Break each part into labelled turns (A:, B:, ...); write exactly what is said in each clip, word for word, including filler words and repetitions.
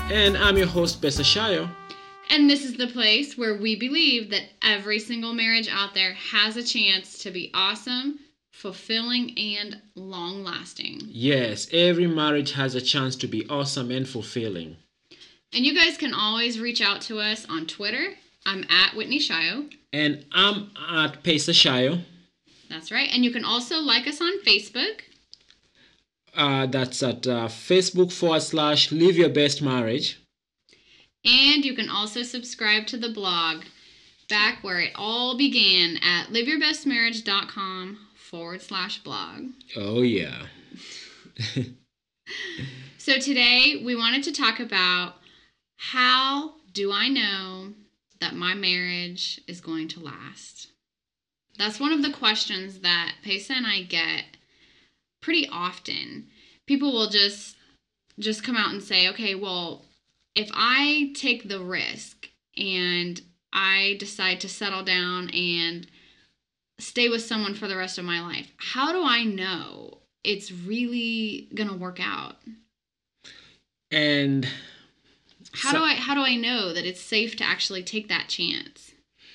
A: And I'm your host, Bessa Shayo.
B: And this is the place where we believe that every single marriage out there has a chance to be awesome, fulfilling, and long-lasting.
A: Yes, every marriage has a chance to be awesome and fulfilling.
B: And you guys can always reach out to us on Twitter. I'm at Whitney Shayo.
A: And I'm at Pesa Shayo.
B: That's right. And you can also like us on Facebook.
A: Uh, that's at uh, Facebook forward slash Live Your Best Marriage.
B: And you can also subscribe to the blog back where it all began at liveyourbestmarriage.com forward slash blog.
A: Oh, yeah.
B: So today we wanted to talk about how do I know that my marriage is going to last? That's one of the questions that Pesa and I get pretty often. People will just just come out and say, okay, well, if I take the risk and I decide to settle down and stay with someone for the rest of my life, how do I know it's really going to work out?
A: And
B: how so, do I how do I know that it's safe to actually take that chance?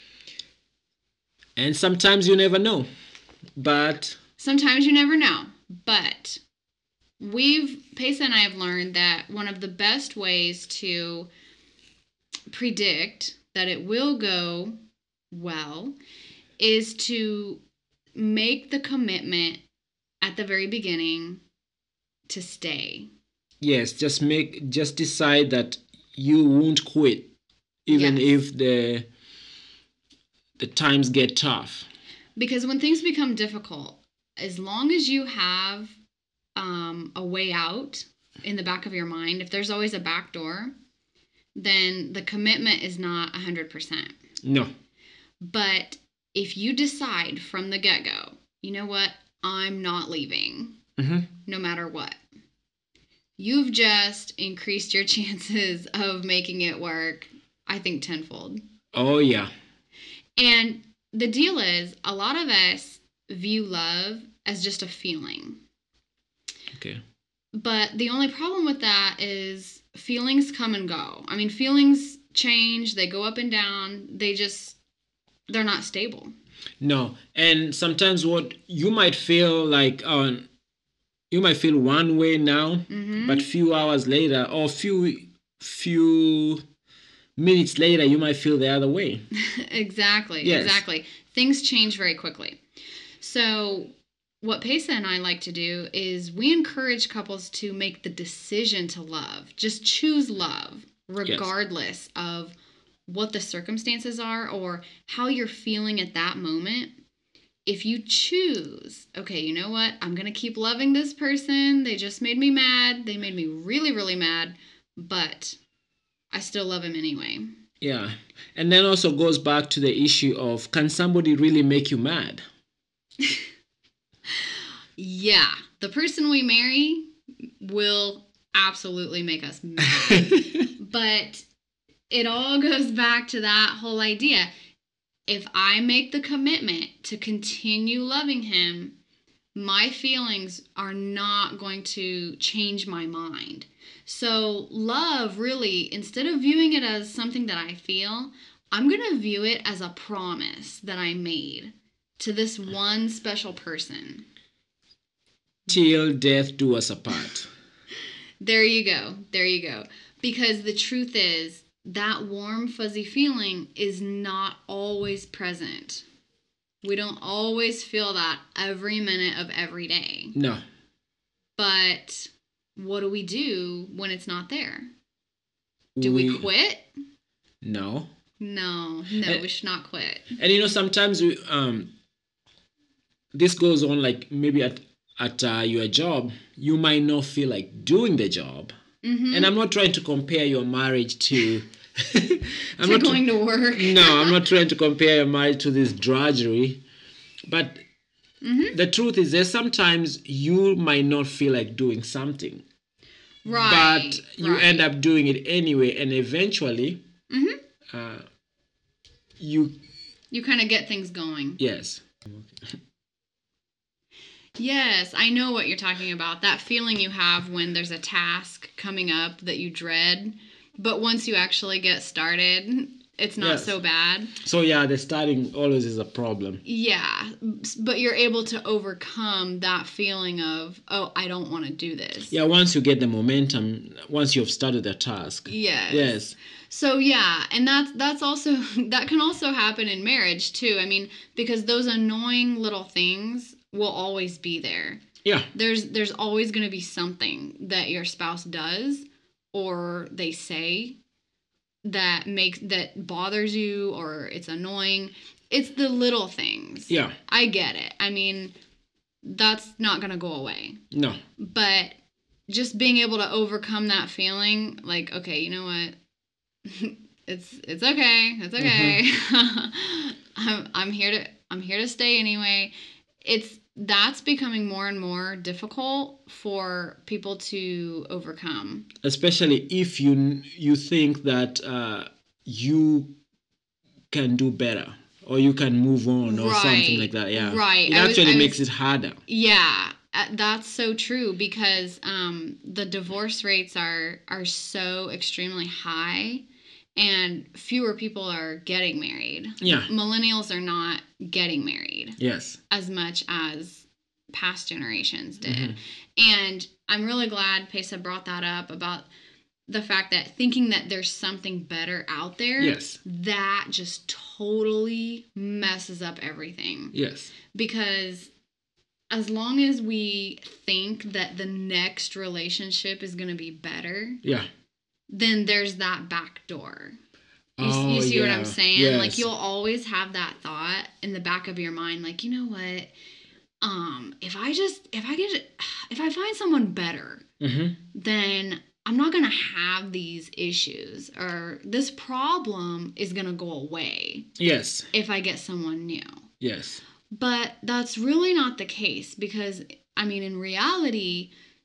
A: And sometimes you never know. But
B: sometimes you never know. But we've, Pesa and I have learned that one of the best ways to predict that it will go well is to make the commitment at the very beginning to stay.
A: Yes, just make, just decide that you won't quit, even yes. if the the times get tough.
B: Because when things become difficult, as long as you have um, a way out in the back of your mind, if there's always a back door, then the commitment is not one hundred percent.
A: No.
B: But if you decide from the get-go, you know what, I'm not leaving, mm-hmm. no matter what, you've just increased your chances of making it work, I think, tenfold.
A: Oh, yeah.
B: And the deal is, a lot of us view love as just a feeling.
A: Okay.
B: But the only problem with that is feelings come and go. I mean, feelings change, they go up and down, they just, they're not stable.
A: No. And sometimes what you might feel like, uh, you might feel one way now, mm-hmm. but few hours later or few few minutes later, you might feel the other way.
B: Exactly.
A: Yes.
B: Exactly. Things change very quickly. So what Pesa and I like to do is we encourage couples to make the decision to love. Just choose love, regardless yes. of what the circumstances are or how you're feeling at that moment. If you choose, okay, you know what? I'm going to keep loving this person. They just made me mad. They made me really, really mad. But I still love him anyway.
A: Yeah. And then also goes back to the issue of, can somebody really make you mad?
B: Yeah. The person we marry will absolutely make us mad. But it all goes back to that whole idea. If I make the commitment to continue loving him, my feelings are not going to change my mind. So love, really, instead of viewing it as something that I feel, I'm going to view it as a promise that I made to this one special person.
A: Till death do us apart.
B: There you go. There you go. Because the truth is, that warm, fuzzy feeling is not always present. We don't always feel that every minute of every day.
A: No.
B: But what do we do when it's not there? Do we, we quit?
A: No.
B: No. No, and, we should not quit.
A: And, you know, sometimes we, um, this goes on like maybe at, at uh, your job, you might not feel like doing the job. Mm-hmm. And I'm not trying to compare your marriage to...
B: I'm to not going to work.
A: No, I'm not trying to compare your marriage to this drudgery. But mm-hmm. the truth is that sometimes you might not feel like doing something.
B: Right.
A: But you
B: right.
A: end up doing it anyway. And eventually, mm-hmm. uh, you...
B: You kind of get things going.
A: Yes.
B: Yes, I know what you're talking about. That feeling you have when there's a task coming up that you dread but once you actually get started, it's not
A: Yes.
B: so bad.
A: So yeah, the starting always is a problem.
B: Yeah, but you're able to overcome that feeling of, oh, I don't want to do this.
A: Yeah, once you get the momentum, once you've started the task.
B: Yes.
A: Yes.
B: So yeah, and that's that's also that can also happen in marriage too. I mean, because those annoying little things will always be there.
A: Yeah.
B: There's there's always going to be something that your spouse does or they say that makes that bothers you or it's annoying. It's the little things.
A: Yeah.
B: I get it. I mean, that's not going to go away.
A: No.
B: But just being able to overcome that feeling, like, okay, you know what? it's it's okay. It's okay. Mm-hmm. I'm I'm here to I'm here to stay anyway. It's that's becoming more and more difficult for people to overcome.
A: Especially if you you think that uh, you can do better or you can move on or
B: Right.
A: something like that. Yeah.
B: Right.
A: It
B: I was-
A: actually
B: I
A: makes
B: was-
A: it harder.
B: Yeah, uh, that's so true because um, the divorce rates are are so extremely high, and fewer people are getting married.
A: Yeah.
B: Millennials are not getting married
A: Yes.
B: as much as past generations did.
A: Mhm.
B: And I'm really glad Pesa brought that up about the fact that thinking that there's something better out there,
A: Yes.
B: that just totally messes up everything.
A: Yes.
B: Because as long as we think that the next relationship is going to be better,
A: Yeah.
B: then there's that back door. You,
A: Oh,
B: you see what
A: yeah.
B: I'm saying?
A: Yes.
B: Like you'll always have that thought in the back of your mind, like, you know what? Um, if I just if I get if I find someone better,
A: Mm-hmm.
B: then I'm not gonna have these issues or this problem is gonna go away
A: Yes.
B: if I get someone new.
A: Yes.
B: But that's really not the case because, I mean, in reality,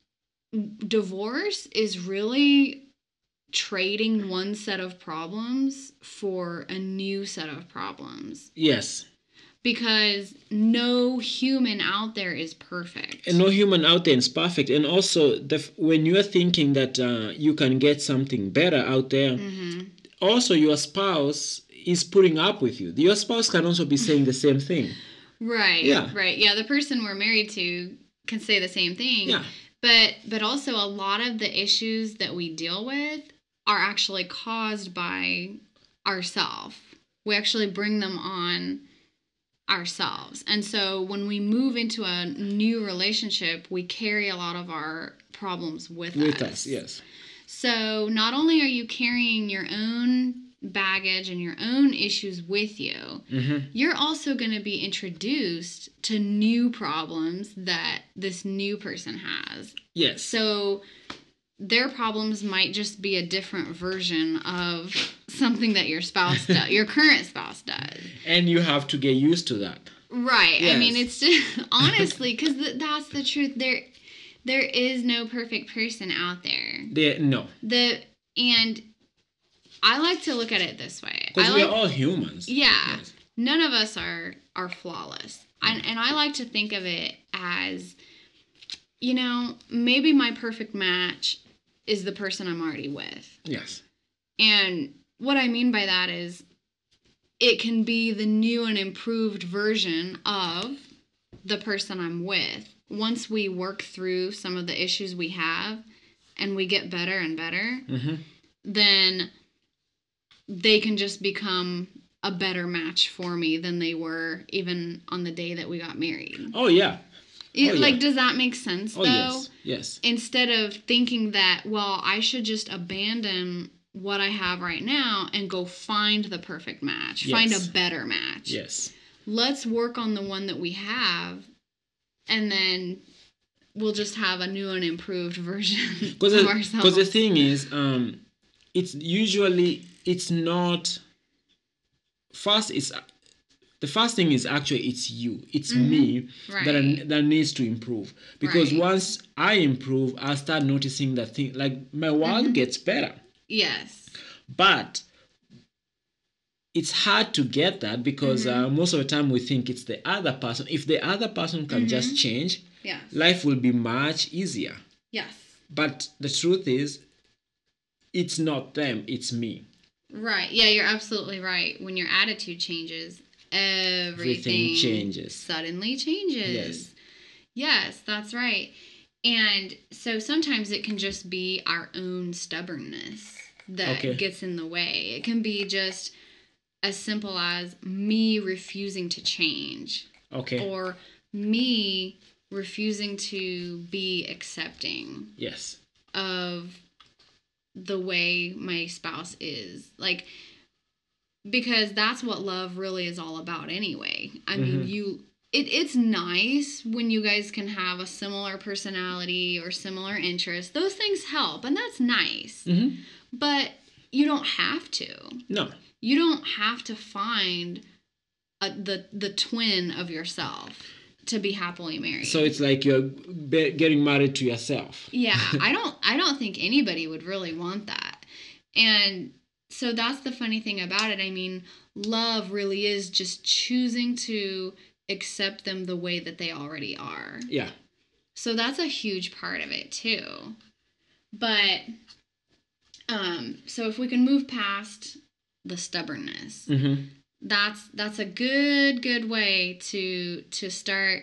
B: divorce is really trading one set of problems for a new set of problems.
A: Yes.
B: Because no human out there is perfect.
A: And no human out there is perfect. And also, the, f- when you're thinking that uh, you can get something better out there,
B: Mm-hmm.
A: also your spouse is putting up with you. Your spouse can also be saying the same thing.
B: Right.
A: Yeah.
B: Right. Yeah, the person we're married to can say the same thing.
A: Yeah.
B: But but also a lot of the issues that we deal with are actually caused by ourselves. We actually bring them on ourselves. And so when we move into a new relationship, we carry a lot of our problems with,
A: With
B: us.
A: us, yes.
B: So not only are you carrying your own baggage and your own issues with you,
A: Mm-hmm.
B: you're also going to be introduced to new problems that this new person has.
A: Yes.
B: So their problems might just be a different version of something that your spouse does, your current spouse does.
A: And you have to get used to that.
B: Right. I mean,
A: Yes.
B: it's just honestly because th- that's the truth. There, there is no perfect person out there.
A: They, no.
B: The and I like to look at it this way.
A: Because
B: I
A: we're
B: like,
A: all humans.
B: yeah.
A: Yes.
B: None of us are are flawless. And and I like to think of it as, you know, maybe my perfect match is the person I'm already with.
A: Yes.
B: And what I mean by that is it can be the new and improved version of the person I'm with. Once we work through some of the issues we have and we get better and better,
A: Mm-hmm.
B: then they can just become a better match for me than they were even on the day that we got married.
A: Oh, yeah.
B: It-
A: Oh,
B: like,
A: yeah.
B: does that make sense,
A: Oh,
B: though?
A: yes. Yes.
B: Instead of thinking that, well, I should just abandon what I have right now and go find the perfect match, find
A: Yes.
B: a better match.
A: Yes.
B: Let's work on the one that we have, and then we'll just have a new and improved version
A: Because
B: of
A: the,
B: ourselves.
A: 'cause the thing is, um, it's usually, it's not, first, it's, the first thing is actually, it's you. It's me that, I,
B: Right.
A: that needs to improve. Because
B: Right.
A: once I improve, I start noticing that thing, like my world gets better.
B: Yes.
A: But it's hard to get that because uh, most of the time we think it's the other person. If the other person can just change,
B: Yes.
A: life will be much easier.
B: Yes.
A: But the truth is, it's not them, it's me.
B: Right. Yeah, you're absolutely right. When your attitude changes, everything,
A: Everything changes.
B: Suddenly changes.
A: Yes.
B: Yes, that's right. And so sometimes it can just be our own stubbornness that
A: Okay.
B: gets in the way. It can be just as simple as me refusing to change.
A: Okay.
B: Or me refusing to be accepting
A: Yes.
B: of the way my spouse is. Like, because that's what love really is all about anyway. I mean,
A: Mhm.
B: you it, it's nice when you guys can have a similar personality or similar interests. Those things help, and that's nice.
A: Mhm.
B: But you don't have to.
A: No.
B: You don't have to find a, the the twin of yourself to be happily married.
A: So it's like you're be- getting married to yourself.
B: Yeah, I don't I don't think anybody would really want that. And so that's the funny thing about it. I mean, love really is just choosing to accept them the way that they already are.
A: Yeah.
B: So that's a huge part of it too. But um so if we can move past the stubbornness,
A: Mhm.
B: that's that's a good good way to to start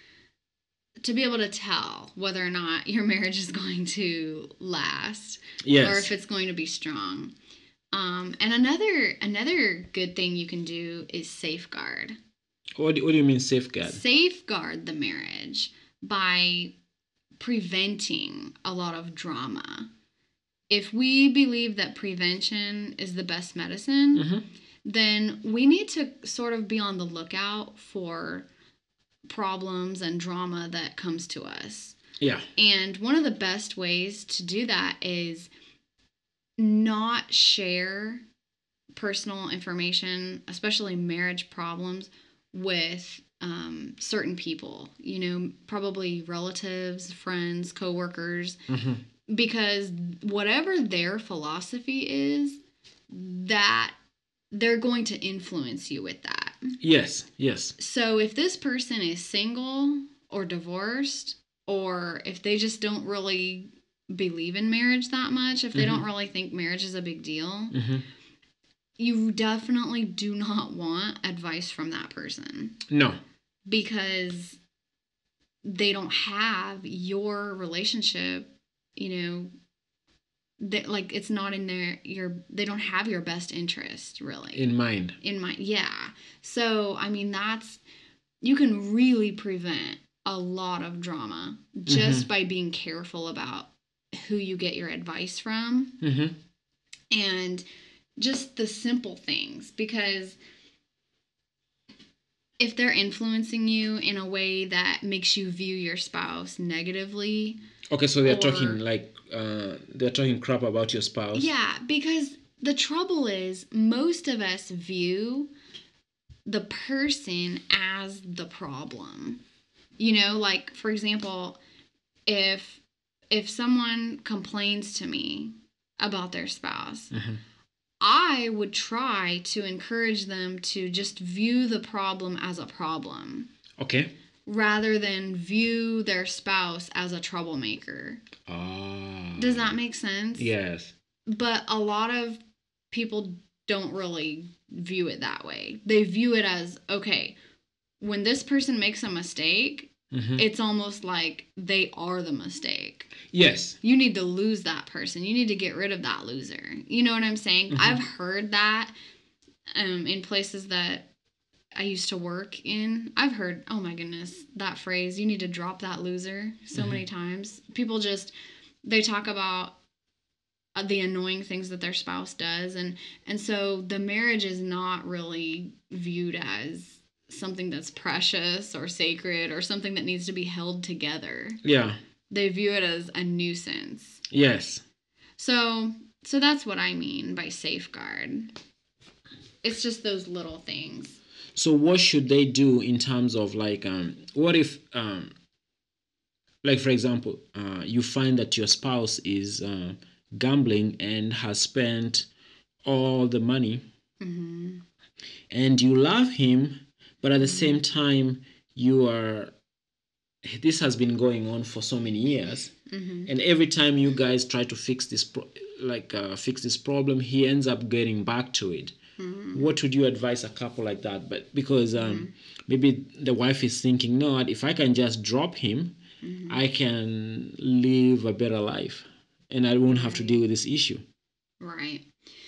B: to be able to tell whether or not your marriage is going to last,
A: Yes.
B: or if it's going to be strong. Um, and another another good thing you can do is safeguard.
A: What do, what do you mean safeguard?
B: Safeguard the marriage by preventing a lot of drama. If we believe that prevention is the best medicine,
A: Mhm.
B: then we need to sort of be on the lookout for problems and drama that comes to us.
A: Yeah.
B: And one of the best ways to do that is not share personal information, especially marriage problems, with um, certain people, you know, probably relatives, friends, coworkers,
A: Mhm.
B: because whatever their philosophy is, that they're going to influence you with that.
A: Yes. Yes.
B: So if this person is single or divorced, or if they just don't really believe in marriage that much, if they
A: Mhm.
B: don't really think marriage is a big deal,
A: Mhm.
B: you definitely do not want advice from that person,
A: No.
B: because they don't have your relationship, you know, that, like, it's not in their your they don't have your best interest really
A: In mind.
B: in mind. Yeah. So I mean, that's you can really prevent a lot of drama just
A: Mhm.
B: by being careful about who you get your advice from,
A: Mhm.
B: and just the simple things, because if they're influencing you in a way that makes you view your spouse negatively.
A: Okay, so they're
B: Or-
A: talking like uh, they're talking crap about your spouse.
B: Yeah, because the trouble is most of us view the person as the problem. You know, like, for example, if if someone complains to me about their spouse,
A: Mhm.
B: I would try to encourage them to just view the problem as a problem,
A: Okay.
B: rather than view their spouse as a troublemaker.
A: Ah.
B: Does that make sense?
A: Yes.
B: But a lot of people don't really view it that way. They view it as, okay, when this person makes a mistake,
A: Mhm.
B: it's almost like they are the mistake.
A: Yes.
B: You need to lose that person. You need to get rid of that loser. You know what I'm saying?
A: Mhm.
B: I've heard that um, in places that I used to work in. I've heard, oh my goodness, that phrase, you need to drop that loser, so
A: Mhm.
B: many times. People just, they talk about uh, the annoying things that their spouse does. And, and so the marriage is not really viewed as something that's precious or sacred or something that needs to be held together.
A: Yeah.
B: They view it as a nuisance.
A: Yes.
B: So, so that's what I mean by safeguard. It's just those little things.
A: So what should they do in terms of like um what if um like for example uh you find that your spouse is uh, gambling and has spent all the money,
B: Mm-hmm.
A: and you love him, but at the same time you are this has been going on for so many years,
B: Mm-hmm.
A: And every time you guys try to fix this pro- like uh, fix this problem, he ends up getting back to it.
B: Mm-hmm.
A: What would you advise a couple like that? But because um,
B: Mm-hmm.
A: maybe the wife is thinking, no, if I can just drop him,
B: Mm-hmm.
A: I can live a better life and I won't have to deal with this issue.
B: Right.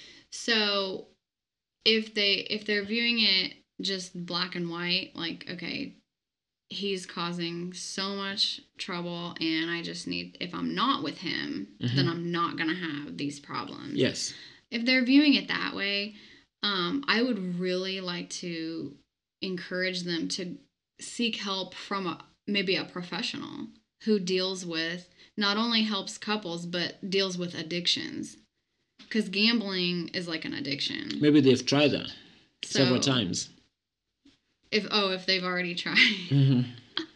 B: So if they if they're viewing it just black and white, like, okay, he's causing so much trouble and I just need, if I'm not with him,
A: Mm-hmm.
B: then I'm not going to have these problems.
A: Yes.
B: If they're viewing it that way, um, I would really like to encourage them to seek help from a, maybe a professional who deals with, not only helps couples, but deals with addictions. Because gambling is like an addiction.
A: Maybe they've tried that
B: So,
A: several times.
B: If oh, if they've already tried,
A: Mm-hmm.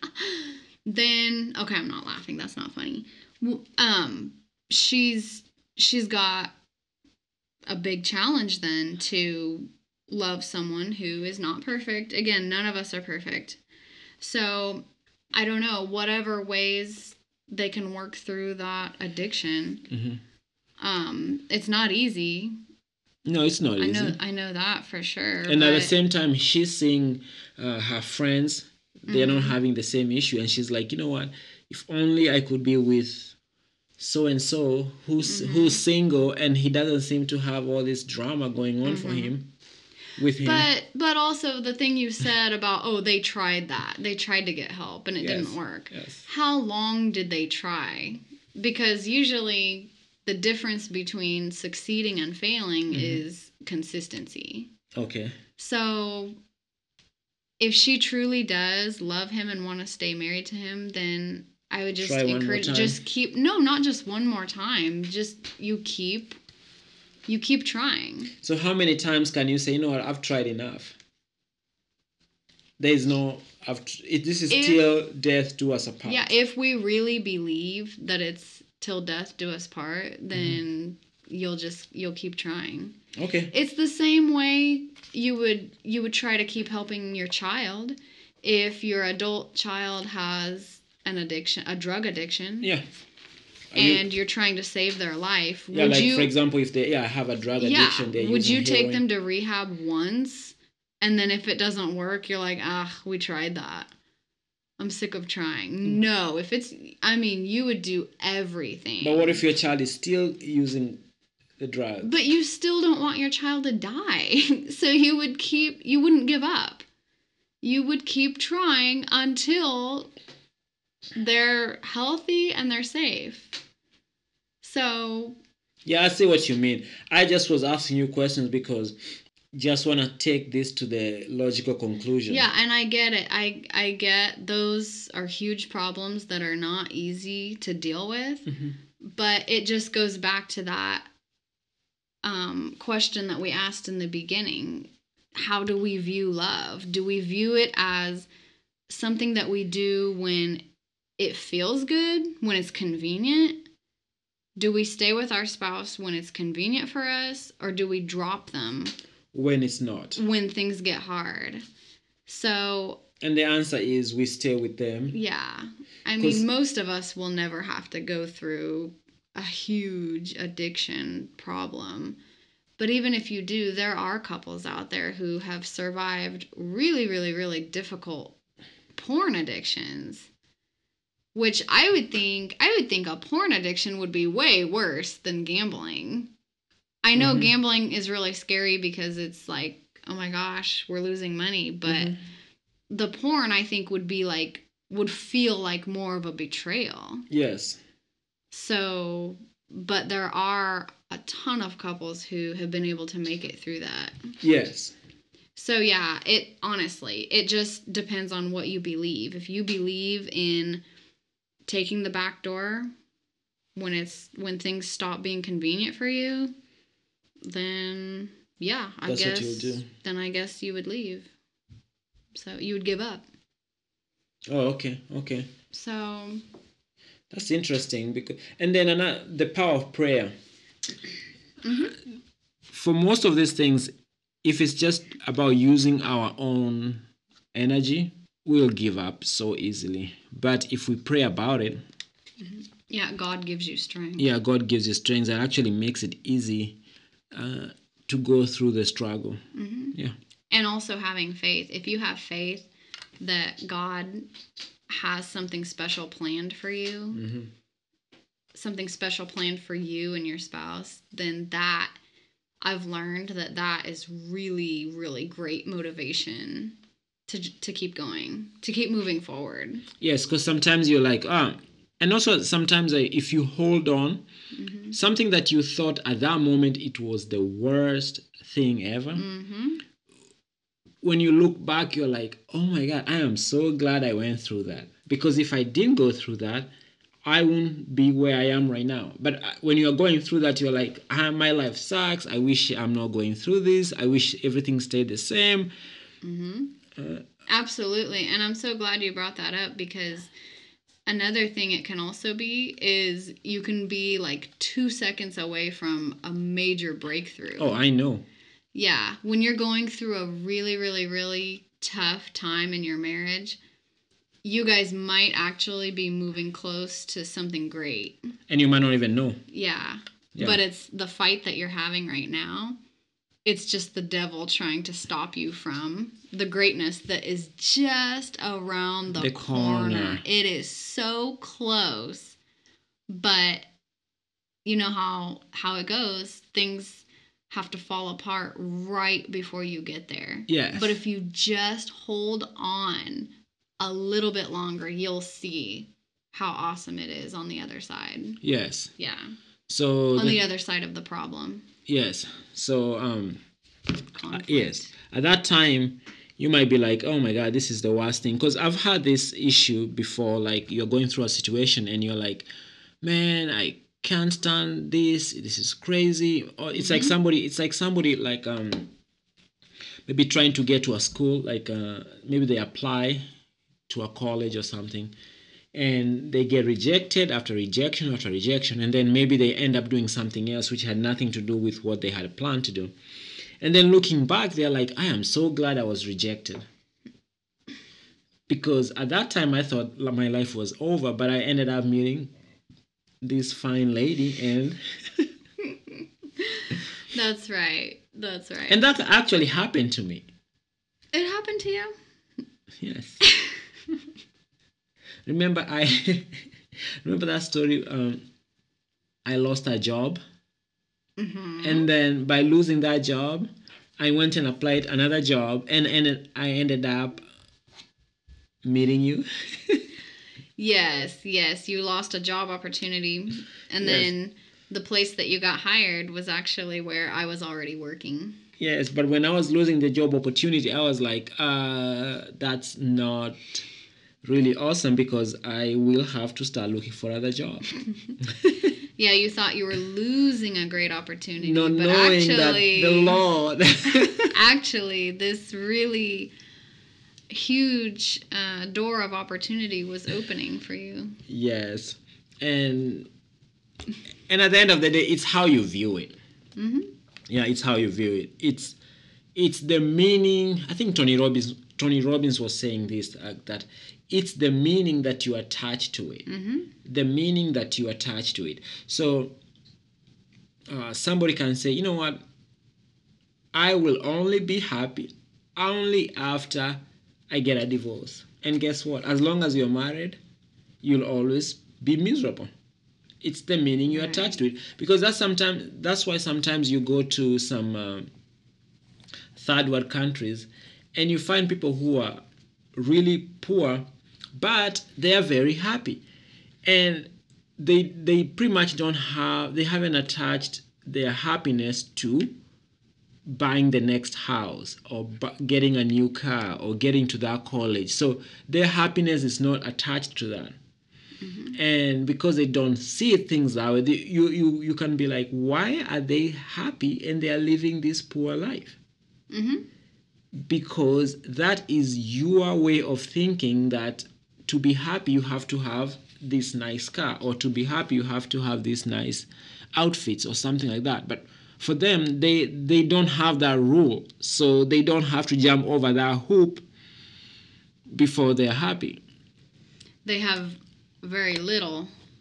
B: then okay, I'm not laughing. That's not funny. Um, she's she's got a big challenge then to love someone who is not perfect. Again, none of us are perfect. So I don't know, whatever ways they can work through that addiction.
A: Mm-hmm.
B: Um, it's not easy.
A: No, it's not easy.
B: I know, I know that for sure.
A: And
B: but...
A: at the same time, she's seeing uh, her friends, they're
B: Mm-hmm.
A: not having the same issue. And she's like, you know what? If only I could be with so-and-so who's
B: Mm-hmm.
A: who's single and he doesn't seem to have all this drama going on
B: Mm-hmm.
A: for him, with him.
B: But but also the thing you said about, oh, they tried that. They tried to get help and it
A: Yes.
B: didn't work.
A: Yes.
B: How long did they try? Because usually the difference between succeeding and failing
A: Mm-hmm.
B: is consistency.
A: Okay.
B: So if she truly does love him and want to stay married to him, then I would just
A: Try one more
B: encourage,
A: time.
B: just keep, no, not just one more time. Just you keep, you keep trying.
A: So how many times can you say, you know what, I've tried enough? There is no, I've, it, this is
B: If-
A: till death do us apart.
B: Yeah, if we really believe that it's till death do us part, then you'll just you'll keep trying.
A: Okay.
B: It's the same way you would you would try to keep helping your child if your adult child has an addiction, a drug addiction,
A: Yeah. Are you-
B: and you, are trying to save their life.
A: yeah,
B: would
A: like
B: you
A: for example, if they yeah have a drug
B: yeah,
A: addiction, they're
B: would
A: using
B: you take
A: heroin.
B: them to rehab once, and then if it doesn't work, you're like, ah, we tried that. I'm sick of trying.
A: Mm.
B: No, if it's, I mean, you would do everything.
A: But what if your child is still using the drug?
B: But you still don't want your child to die. So you would keep, you wouldn't give up. You would keep trying until they're healthy and they're safe. So.
A: Yeah, I see what you mean. I just was asking you questions because just want to take this to the logical conclusion.
B: Yeah, and I get it. I I get those are huge problems that are not easy to deal with.
A: Mm-hmm.
B: But it just goes back to that um, question that we asked in the beginning. How do we view love? Do we view it as something that we do when it feels good, when it's convenient? Do we stay with our spouse when it's convenient for us, or do we drop them
A: when it's not?
B: When things get hard. So.
A: And the answer is we stay with them.
B: Yeah. I mean, most of us will never have to go through a huge addiction problem. But even if you do, there are couples out there who have survived really, really, really difficult porn addictions. Which I would think, I would think a porn addiction would be way worse than gambling. I know mm-hmm. gambling is really scary because it's like, oh my gosh, we're losing money. But mm-hmm. the porn, I think, would be like, would feel like more of a betrayal.
A: Yes.
B: So, but there are a ton of couples who have been able to make it through that.
A: Yes.
B: So yeah, it honestly, it just depends on what you believe. If you believe in taking the back door when it's when things stop being convenient for you, then yeah, I
A: That's
B: guess
A: what you'll do.
B: Then I guess you would leave. So you would give up.
A: Oh, okay, okay.
B: So
A: that's interesting because, and then another, the power of prayer. Mm-hmm. For most of these things, if it's just about using our own energy, we'll give up so easily. But if we pray about it, mm-hmm.
B: Yeah, God gives you strength.
A: Yeah, God gives you strength that actually makes it easy uh, to go through the struggle.
B: Mm-hmm.
A: Yeah.
B: And also having faith. If you have faith that God has something special planned for you,
A: Mm-hmm.
B: something special planned for you and your spouse, then that, I've learned that that is really, really great motivation to to keep going, to keep moving forward.
A: Yes, because sometimes you're like, ah, and also sometimes uh, if you hold on,
B: Mm-hmm.
A: something that you thought at that moment it was the worst thing ever.
B: Mm-hmm.
A: When you look back, you're like, oh my God, I am so glad I went through that. Because if I didn't go through that, I wouldn't be where I am right now. But when you're going through that, you're like, ah, my life sucks. I wish I'm not going through this. I wish everything stayed the same.
B: Mm-hmm. Uh, Absolutely. And I'm so glad you brought that up, because another thing it can also be is you can be like two seconds away from a major breakthrough.
A: Oh, I know.
B: Yeah. When you're going through a really, really, really tough time in your marriage, you guys might actually be moving close to something great.
A: And you might not even know.
B: Yeah.
A: Yeah.
B: But it's the fight that you're having right now. It's just the devil trying to stop you from the greatness that is just around the,
A: The
B: corner.
A: corner.
B: It is so close. But you know how how it goes. Things have to fall apart right before you get there.
A: Yes.
B: But if you just hold on a little bit longer, you'll see how awesome it is on the other side.
A: Yes.
B: Yeah.
A: So
B: on the, the other side of the problem.
A: Yes. So um
B: Conflict.
A: yes. At that time you might be like, oh my God, this is the worst thing. Because I've had this issue before, like you're going through a situation and you're like, man, I can't stand this. This is crazy. Or it's mm-hmm. like somebody, it's like somebody like um maybe trying to get to a school, like uh, maybe they apply to a college or something, and they get rejected after rejection after rejection, and then maybe they end up doing something else which had nothing to do with what they had planned to do. And then looking back, they're like, I am so glad I was rejected. Because at that time, I thought my life was over, but I ended up meeting this fine lady, and...
B: That's right. That's right.
A: And that actually happened to me.
B: It happened to you?
A: Yes. Remember, I... remember that story? Um, I lost a job. Mm-hmm. And then by losing that job, I went and applied another job, and, and I ended up meeting you.
B: Yes, yes. You lost a job opportunity, and yes. then the place that you got hired was actually where I was already working.
A: Yes, but when I was losing the job opportunity, I was like, uh, that's not really awesome, because I will have to start looking for other jobs.
B: Yeah, you thought you were losing a great opportunity,
A: not
B: but
A: knowing
B: actually,
A: that the Lord,
B: actually, this really huge uh, door of opportunity was opening for you.
A: Yes, and and at the end of the day, it's how you view it. Mm-hmm. Yeah, it's how you view it. It's it's the meaning. I think Tony Robbins Tony Robbins was saying this uh, that. It's the meaning that you attach to it. Mm-hmm. The meaning that you attach to it. So uh, somebody can say, you know what? I will only be happy only after I get a divorce. And guess what? As long as you're married, you'll always be miserable. It's the meaning you right. attach to it. Because that's sometimes that's why sometimes you go to some uh, third world countries and you find people who are really poor, but they are very happy, and they they pretty much don't have they haven't attached their happiness to buying the next house or bu- getting a new car or getting to that college. So their happiness is not attached to that. Mm-hmm. And because they don't see things that way, they, you you you can be like, why are they happy and they are living this poor life? Mm-hmm. Because that is your way of thinking that to be happy, you have to have this nice car, or to be happy, you have to have these nice outfits or something like that. But for them, they, they don't have that rule. So they don't have to jump over that hoop before they're happy.
B: They have very little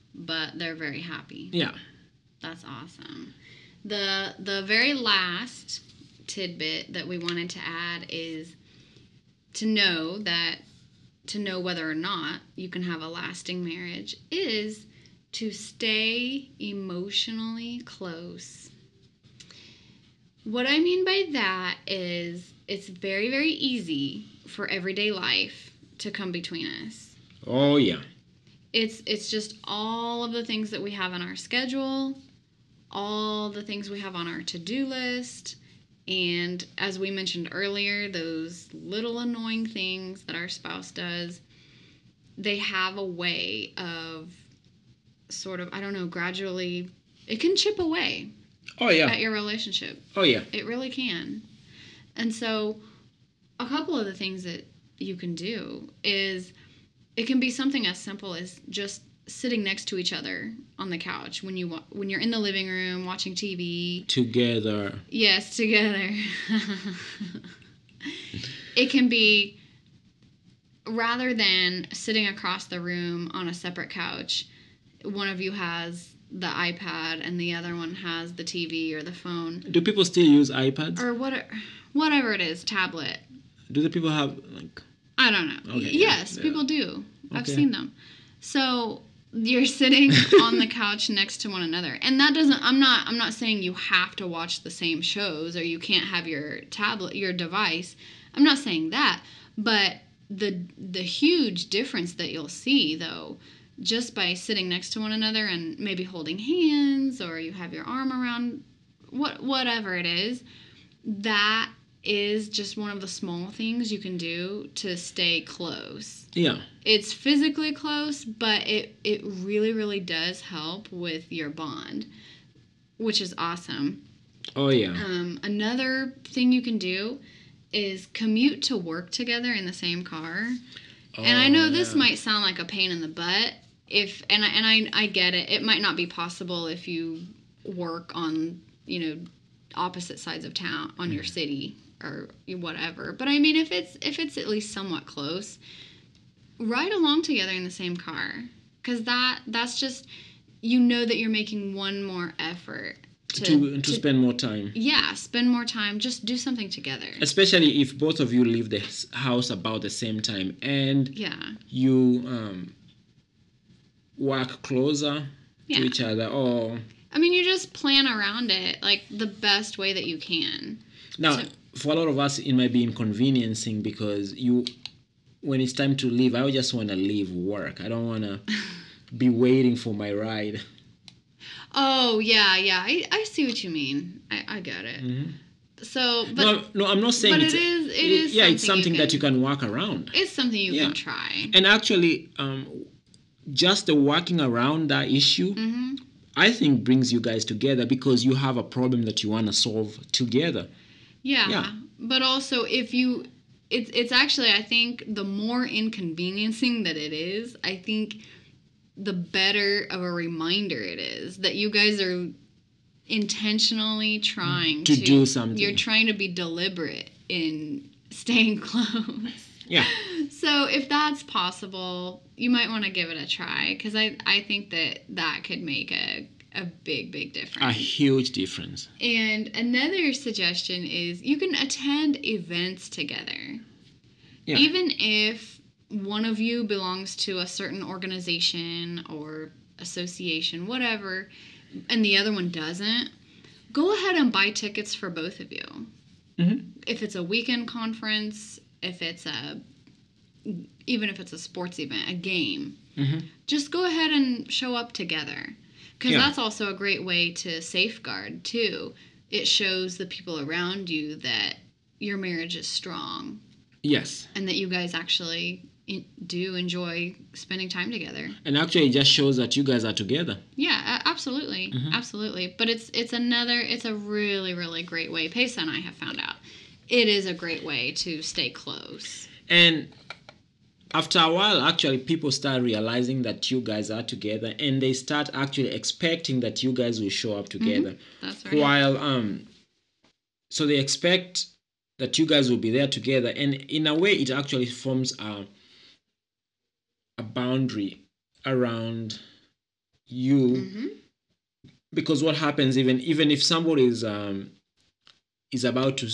B: but they're very happy.
A: Yeah.
B: That's awesome. The the very last tidbit that we wanted to add is to know that to know whether or not you can have a lasting marriage is to stay emotionally close. What I mean by that is it's very, very easy for everyday life to come between us.
A: Oh, yeah.
B: It's it's just all of the things that we have on our schedule, all the things we have on our to-do list, and as we mentioned earlier, those little annoying things that our spouse does, they have a way of sort of, I don't know, gradually, it can chip away
A: Oh, yeah.
B: at your relationship.
A: Oh, yeah.
B: It really can. And so a couple of the things that you can do is it can be something as simple as just sitting next to each other on the couch when you wa- when you're in the living room watching T V
A: together.
B: Yes, together. It can be rather than sitting across the room on a separate couch, one of you has the iPad and the other one has the T V or the phone.
A: Do people still use iPads?
B: Or what, whatever it is, tablet.
A: Do the people have like?
B: I don't know.
A: Okay,
B: yes,
A: yeah,
B: people
A: yeah.
B: do. I've
A: Okay.
B: seen them. So you're sitting on the couch next to one another, and that doesn't. I'm not. I'm not saying you have to watch the same shows or you can't have your tablet, your device. I'm not saying that, but the the huge difference that you'll see though, just by sitting next to one another and maybe holding hands or you have your arm around what whatever it is, that is just one of the small things you can do to stay close.
A: Yeah.
B: It's physically close, but it it really really does help with your bond, which is awesome.
A: Oh, yeah.
B: Um, another thing you can do is commute to work together in the same car.
A: Oh,
B: And I know this
A: yeah.
B: might sound like a pain in the butt, if and I, and I I get it. It might not be possible if you work on, you know, opposite sides of town on your city or whatever. But I mean, if it's if it's at least somewhat close, ride along together in the same car, because that that's just, you know that you're making one more effort to
A: to, to spend more time.
B: yeah, spend more time, just do something together.
A: Especially if both of you leave the s- house about the same time and
B: Yeah.
A: you um, work closer
B: Yeah.
A: to each other. Or
B: I mean, you just plan around it like the best way that you can.
A: now,
B: So-
A: for a lot of us, it might be inconveniencing because you, when it's time to leave, I just want to leave work. I don't want to be waiting for my ride.
B: Oh, yeah, yeah. I, I see what you mean. I, I get it.
A: Mhm.
B: So, but
A: no, no, I'm not saying
B: but
A: it's,
B: it is- it is
A: yeah, it's
B: something
A: something
B: you
A: that you
B: can-
A: can walk around.
B: it's something you
A: Yeah.
B: can try.
A: And actually, um, just the walking around that issue,
B: hmm
A: I think brings you guys together because you have a problem that you want to solve together.
B: Yeah.
A: Yeah.
B: But also, if you, it's it's actually, I think, the more inconveniencing that it is, I think the better of a reminder it is that you guys are intentionally trying
A: To
B: to,
A: do something.
B: You're trying to be deliberate in staying close.
A: Yeah.
B: So if that's possible, you might want to give it a try, because I, I think that that could make a, a big, big difference.
A: A huge difference.
B: And another suggestion is you can attend events together.
A: Yeah.
B: Even if one of you belongs to a certain organization or association, whatever, and the other one doesn't, go ahead and buy tickets for both of you.
A: Mm-hmm.
B: If it's a weekend conference, if it's a, even if it's a sports event, a game,
A: Mm-hmm.
B: just go ahead and show up together. Because
A: Yeah.
B: that's also a great way to safeguard, too. It shows the people around you that your marriage is strong
A: Yes.
B: and that you guys actually in- do enjoy spending time together.
A: And actually, it just shows that you guys are together.
B: Yeah, a- absolutely.
A: Mhm.
B: Absolutely. But it's it's another, it's a really, really great way. Pesa and I have found out. It is a great way to stay close.
A: And after a while, actually, people start realizing that you guys are together, and they start actually expecting that you guys will show up together.
B: That's right.
A: While um, so they expect that you guys will be there together, and in a way, it actually forms a a boundary around you,
B: Mm-hmm.
A: because what happens even even if somebody is um is about to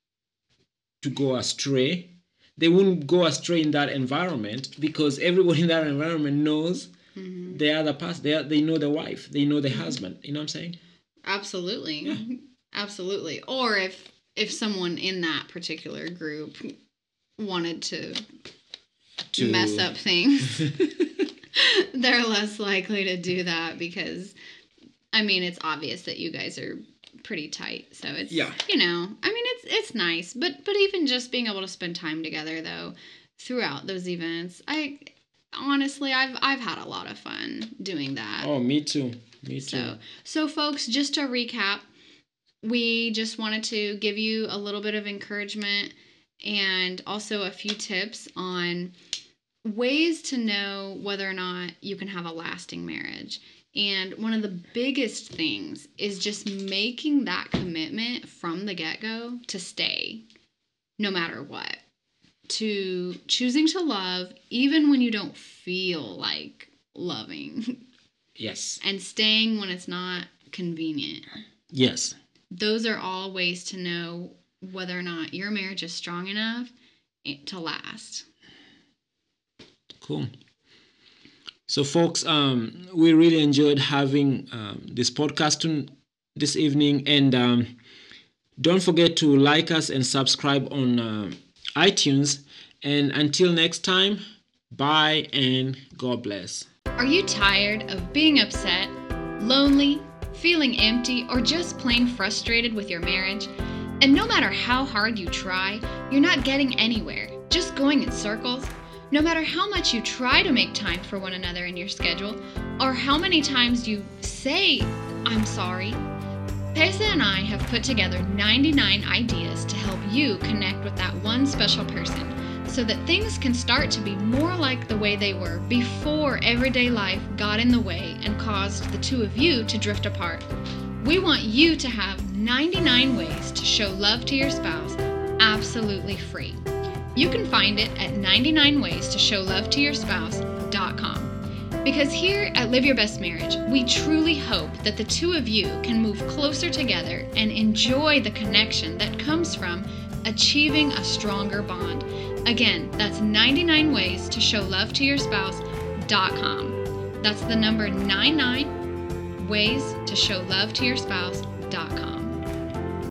A: to go astray, they won't go astray in that environment, because everybody in that environment knows
B: Mm-hmm.
A: the other person. They are, they know the wife, they know the
B: Mm-hmm.
A: husband. You know what I'm saying?
B: Absolutely.
A: Yeah.
B: Absolutely. Or if if someone in that particular group wanted to,
A: To
B: mess up things, they're less likely to do that, because I mean, it's obvious that you guys are pretty tight. So it's,
A: Yeah.
B: you know, I mean, it's it's nice, but but even just being able to spend time together though throughout those events, I honestly I've I've had a lot of fun doing that.
A: Oh, me too. Me too.
B: So, so folks, just to recap, we just wanted to give you a little bit of encouragement and also a few tips on ways to know whether or not you can have a lasting marriage. And one of the biggest things is just making that commitment from the get-go to stay, no matter what. To choosing to love even when you don't feel like loving.
A: Yes.
B: And staying when it's not convenient.
A: Yes.
B: Those are all ways to know whether or not your marriage is strong enough to last.
A: Cool. So, folks, um, we really enjoyed having um, this podcast to, this evening. And um, don't forget to like us and subscribe on uh, iTunes. And until next time, bye and God bless.
B: Are you tired of being upset, lonely, feeling empty, or just plain frustrated with your marriage? And no matter how hard you try, you're not getting anywhere, just going in circles? No matter how much you try to make time for one another in your schedule, or how many times you say, "I'm sorry," Pesa and I have put together ninety-nine ideas to help you connect with that one special person, so that things can start to be more like the way they were before everyday life got in the way and caused the two of you to drift apart. We want you to have ninety-nine ways to show love to your spouse absolutely free. You can find it at ninety-nine ways to show love to your spouse dot com. Because here at Live Your Best Marriage, we truly hope that the two of you can move closer together and enjoy the connection that comes from achieving a stronger bond. Again, that's ninety-nine ways to show love to your spouse dot com. That's the number ninety-nine ways to show love to your spouse dot com.